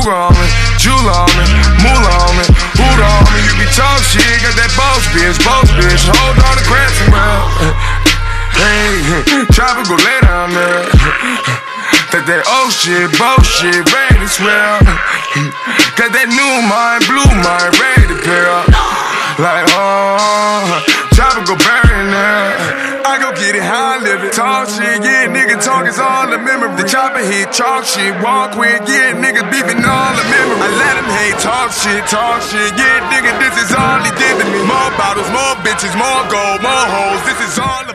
Cougar on me, Jewel on me, Moolah on me, Buddha on me. You be talk shit, got that boss bitch, hold on to Cranston, well. Hey, chopper go lay down there. That old shit, bullshit, ready to swell. Got that new mind, blue mind, ready to pair. Like, chopper go bury in there. I go get it how I live it. Talk shit, yeah, nigga talk is all the memory. The chopper hit, chalk shit, walk with, yeah, niggas beefing all the memory. I let him hate, talk shit, yeah, nigga, this is all he giving me. More bottles, more bitches, more gold, more hoes, this is all